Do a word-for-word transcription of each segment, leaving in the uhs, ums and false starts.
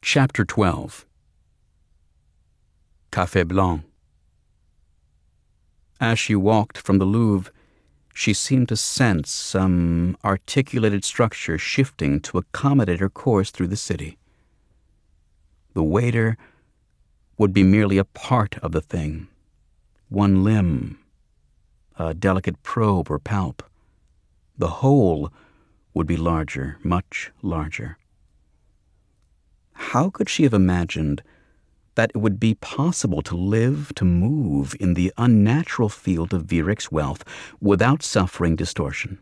Chapter twelve. Café Blanc. As she walked from the Louvre, she seemed to sense some articulated structure shifting to accommodate her course through the city. The waiter would be merely a part of the thing, one limb, a delicate probe or palp. The whole would be larger, much larger. How could she have imagined that it would be possible to live, to move in the unnatural field of Vierek's wealth without suffering distortion?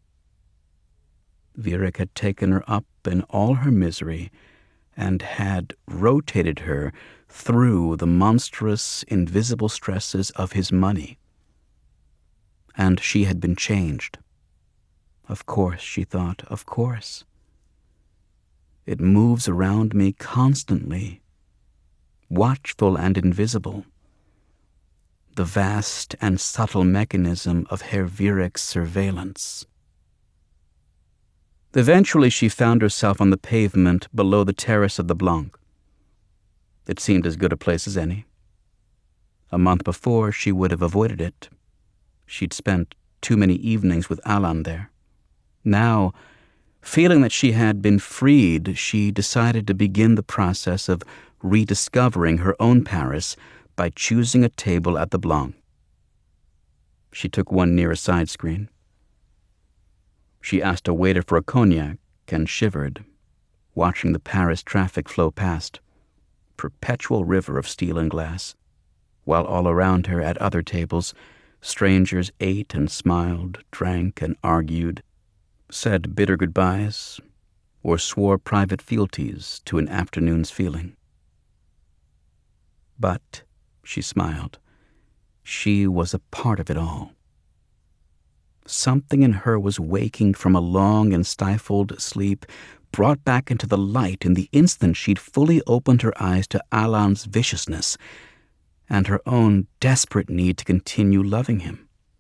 Vierek had taken her up in all her misery and had rotated her through the monstrous, invisible stresses of his money. And she had been changed. Of course, she thought, of course. It moves around me constantly, watchful and invisible, the vast and subtle mechanism of Herr Vierek's surveillance. Eventually she found herself on the pavement below the terrace of the Blanc. It seemed as good a place as any. A month before, she would have avoided it. She'd spent too many evenings with Alain there. Now, feeling that she had been freed, she decided to begin the process of rediscovering her own Paris by choosing a table at the Blanc. She took one near a side screen. She asked a waiter for a cognac and shivered, watching the Paris traffic flow past, perpetual river of steel and glass, while all around her at other tables, strangers ate and smiled, drank and argued, said bitter goodbyes, or swore private fealties to an afternoon's feeling. But, she smiled, she was a part of it all. Something in her was waking from a long and stifled sleep, brought back into the light in the instant she'd fully opened her eyes to Alain's viciousness and her own desperate need to continue loving him.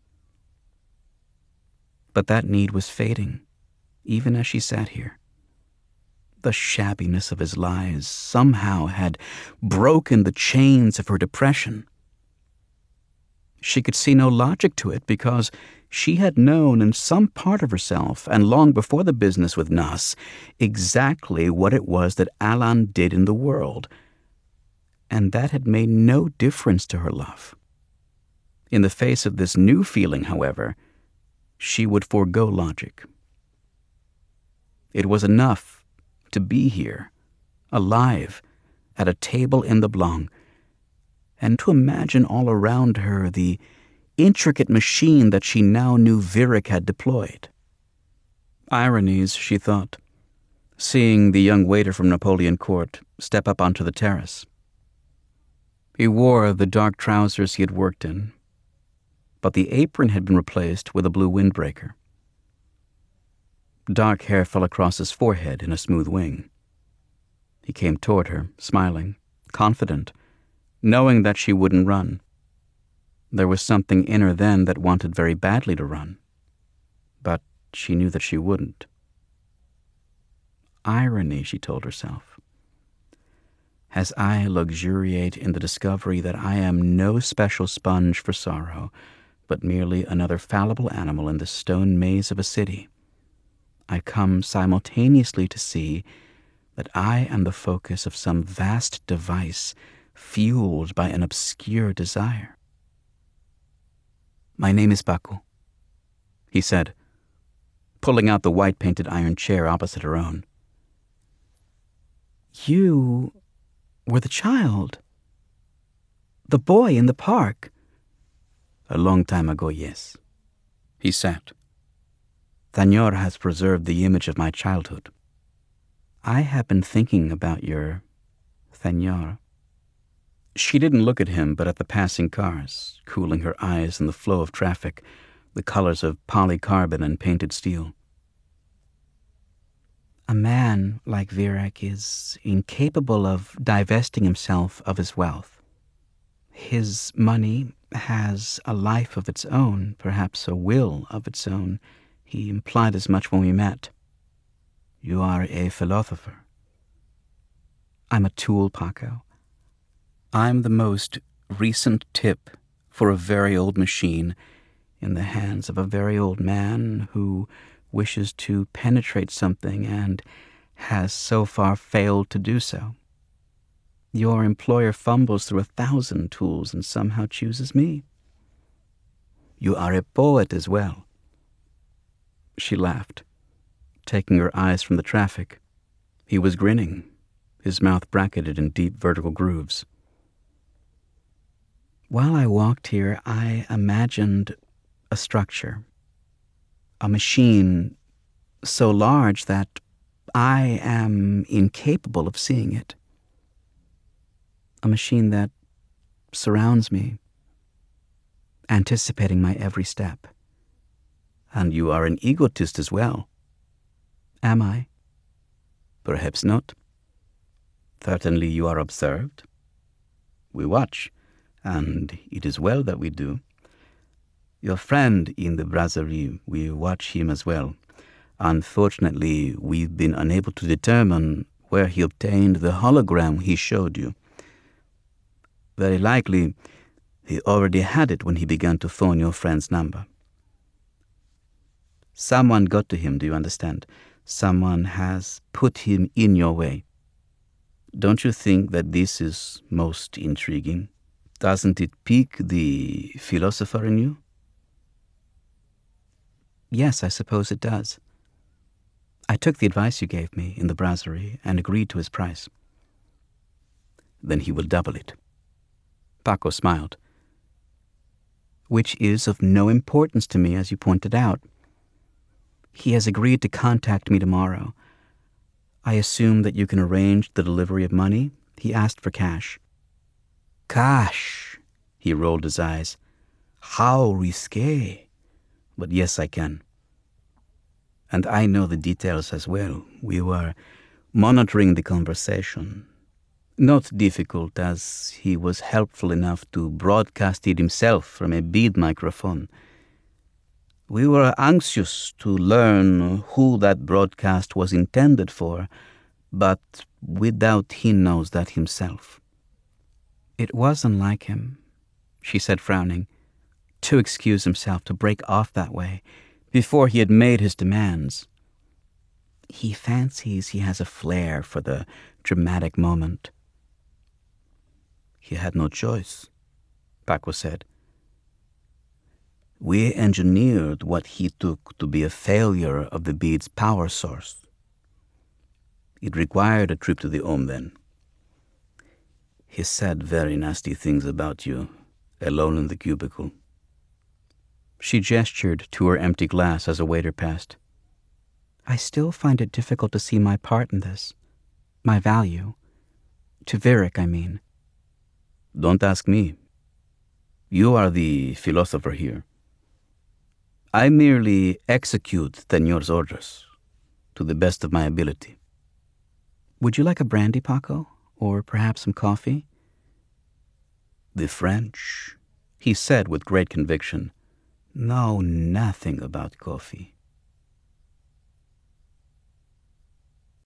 But that need was fading, even as she sat here. The shabbiness of his lies somehow had broken the chains of her depression. She could see no logic to it because she had known in some part of herself, and long before the business with Nas, exactly what it was that Alain did in the world, and that had made no difference to her love. In the face of this new feeling, however, she would forego logic. It was enough to be here, alive, at a table in the Blanc, and to imagine all around her the intricate machine that she now knew Vierek had deployed. Ironies, she thought, seeing the young waiter from Napoleon Court step up onto the terrace. He wore the dark trousers he had worked in, but the apron had been replaced with a blue windbreaker. Dark hair fell across his forehead in a smooth wing. He came toward her, smiling, confident, knowing that she wouldn't run. There was something in her then that wanted very badly to run, but she knew that she wouldn't. Irony, she told herself, as I luxuriate in the discovery that I am no special sponge for sorrow, but merely another fallible animal in the stone maze of a city, I come simultaneously to see that I am the focus of some vast device fueled by an obscure desire. My name is Baku, he said, pulling out the white-painted iron chair opposite her own. You were the child, the boy in the park. A long time ago, yes. He sat. Thanyor has preserved the image of my childhood. I have been thinking about your Thanyor. She didn't look at him, but at the passing cars, cooling her eyes in the flow of traffic, the colors of polycarbon and painted steel. A man like Vierek is incapable of divesting himself of his wealth. His money has a life of its own, perhaps a will of its own. He implied as much when we met. You are a philosopher. I'm a tool, Paco. I'm the most recent tip for a very old machine in the hands of a very old man who wishes to penetrate something and has so far failed to do so. Your employer fumbles through a thousand tools and somehow chooses me. You are a poet as well. She laughed, taking her eyes from the traffic. He was grinning, his mouth bracketed in deep vertical grooves. While I walked here, I imagined a structure, a machine so large that I am incapable of seeing it. A machine that surrounds me, anticipating my every step. And you are an egotist as well. Am I? Perhaps not. Certainly you are observed. We watch, and it is well that we do. Your friend in the brasserie, we watch him as well. Unfortunately, we've been unable to determine where he obtained the hologram he showed you. Very likely, he already had it when he began to phone your friend's number. Someone got to him, do you understand? Someone has put him in your way. Don't you think that this is most intriguing? Doesn't it pique the philosopher in you? Yes, I suppose it does. I took the advice you gave me in the brasserie and agreed to his price. Then he will double it. Paco smiled. Which is of no importance to me, as you pointed out. He has agreed to contact me tomorrow. I assume that you can arrange the delivery of money. He asked for cash. Cash, he rolled his eyes. How risqué. But yes, I can. And I know the details as well. We were monitoring the conversation. Not difficult, as he was helpful enough to broadcast it himself from a bead microphone. We were anxious to learn who that broadcast was intended for, but we doubt he knows that himself. It was unlike him, she said, frowning, to excuse himself to break off that way before he had made his demands. He fancies he has a flair for the dramatic moment. He had no choice, Paco said. We engineered what he took to be a failure of the bead's power source. It required a trip to the home then. He said very nasty things about you, alone in the cubicle. She gestured to her empty glass as a waiter passed. I still find it difficult to see my part in this, my value. To Vierick, I mean. Don't ask me. You are the philosopher here. I merely execute Señor's orders to the best of my ability. Would you like a brandy, Paco? Or perhaps some coffee? The French, he said with great conviction, know nothing about coffee.